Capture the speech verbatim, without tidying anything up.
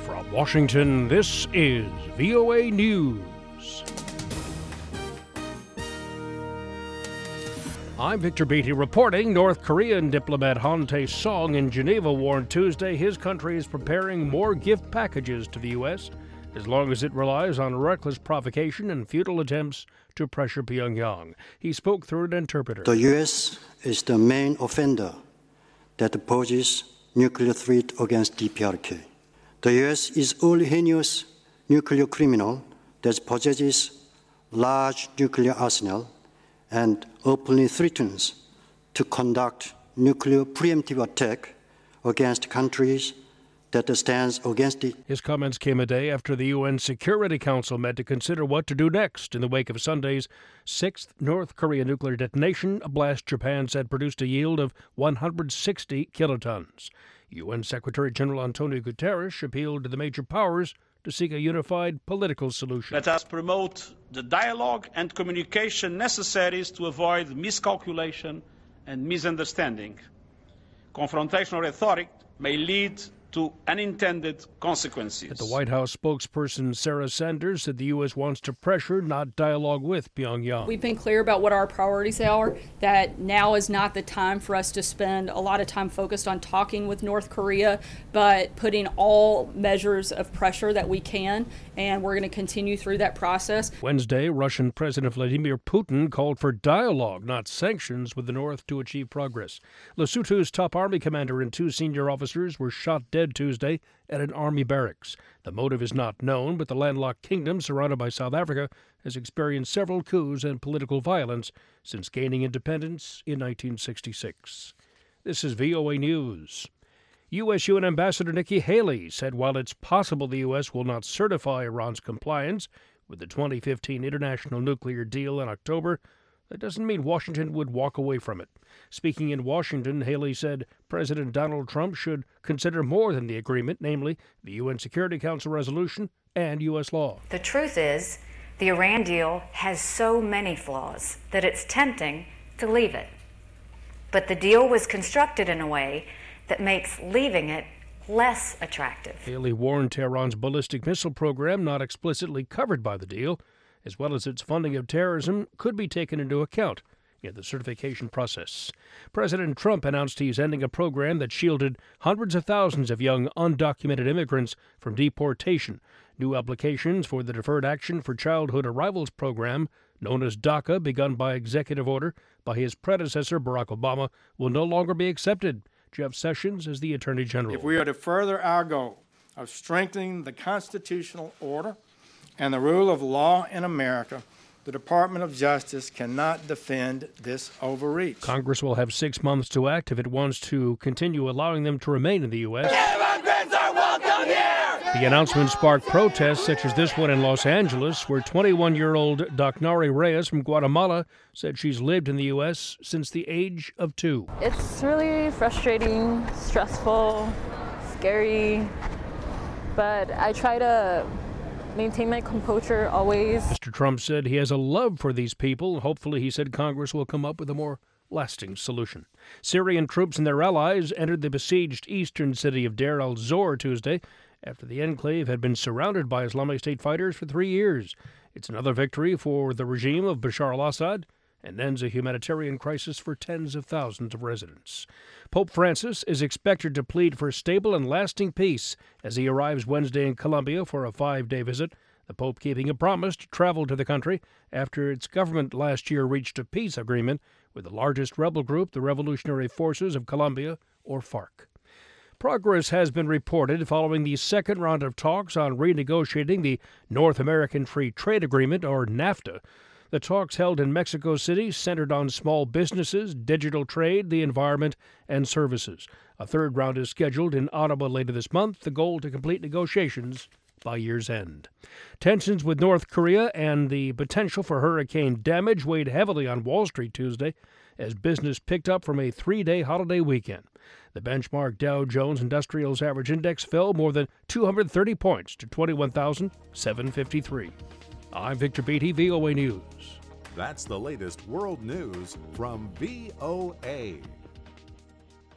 From Washington, this is V O A News. I'm Victor Beatty reporting. North Korean diplomat Han Tae-song in Geneva warned Tuesday his country is preparing more gift packages to the U S as long as it relies on reckless provocation and futile attempts to pressure Pyongyang. He spoke through an interpreter. The U S is the main offender that poses nuclear threat against D P R K. The U S is only heinous nuclear criminal that possesses large nuclear arsenal and openly threatens to conduct nuclear preemptive attack against countries that stands against it. His comments came a day after the U N Security Council met to consider what to do next in the wake of Sunday's sixth North Korean nuclear detonation, a blast Japan said produced a yield of one hundred sixty kilotons. U N Secretary General Antonio Guterres appealed to the major powers to seek a unified political solution. Let us promote the dialogue and communication necessary to avoid miscalculation and misunderstanding. Confrontational rhetoric may lead to unintended consequences. But the White House spokesperson Sarah Sanders said the U S wants to pressure, not dialogue with Pyongyang. We've been clear about what our priorities are, that now is not the time for us to spend a lot of time focused on talking with North Korea, but putting all measures of pressure that we can, and we're going to continue through that process. Wednesday, Russian President Vladimir Putin called for dialogue, not sanctions, with the North to achieve progress. Lesotho's top army commander and two senior officers were shot dead Tuesday at an army barracks. The motive is not known, but the landlocked kingdom surrounded by South Africa has experienced several coups and political violence since gaining independence in nineteen sixty-six. This is V O A News. U S U N Ambassador Nikki Haley said while it's possible the U S will not certify Iran's compliance with the twenty fifteen international nuclear deal in October, that doesn't mean Washington would walk away from it. Speaking in Washington, Haley said President Donald Trump should consider more than the agreement, namely the U N Security Council resolution and U S law. The truth is, the Iran deal has so many flaws that it's tempting to leave it. But the deal was constructed in a way that makes leaving it less attractive. Haley warned Tehran's ballistic missile program, not explicitly covered by the deal, as well as its funding of terrorism, could be taken into account in the certification process. President Trump announced he's ending a program that shielded hundreds of thousands of young undocumented immigrants from deportation. New applications for the Deferred Action for Childhood Arrivals program, known as DACA, begun by executive order by his predecessor Barack Obama, will no longer be accepted. Jeff Sessions is the Attorney General. If we are to further our goal of strengthening the constitutional order and the rule of law in America, the Department of Justice cannot defend this overreach. Congress will have six months to act if it wants to continue allowing them to remain in the U S. Immigrants are welcome here! The announcement sparked protests such as this one in Los Angeles, where twenty-one-year-old Dacnari Reyes from Guatemala said she's lived in the U S since the age of two. It's really frustrating, stressful, scary, but I try to maintain my composure always. Mister Trump said he has a love for these people. Hopefully, he said, Congress will come up with a more lasting solution. Syrian troops and their allies entered the besieged eastern city of Deir al-Zor Tuesday after the enclave had been surrounded by Islamic State fighters for three years. It's another victory for the regime of Bashar al-Assad and ends a humanitarian crisis for tens of thousands of residents. Pope Francis is expected to plead for stable and lasting peace as he arrives Wednesday in Colombia for a five-day visit, the Pope keeping a promise to travel to the country after its government last year reached a peace agreement with the largest rebel group, the Revolutionary Forces of Colombia, or FARC. Progress has been reported following the second round of talks on renegotiating the North American Free Trade Agreement, or NAFTA. The talks held in Mexico City centered on small businesses, digital trade, the environment, and services. A third round is scheduled in Ottawa later this month, the goal to complete negotiations by year's end. Tensions with North Korea and the potential for hurricane damage weighed heavily on Wall Street Tuesday as business picked up from a three-day holiday weekend. The benchmark Dow Jones Industrials Average Index fell more than two hundred thirty points to twenty-one thousand seven hundred fifty-three. I'm Victor Beatty, V O A News. That's the latest world news from V O A.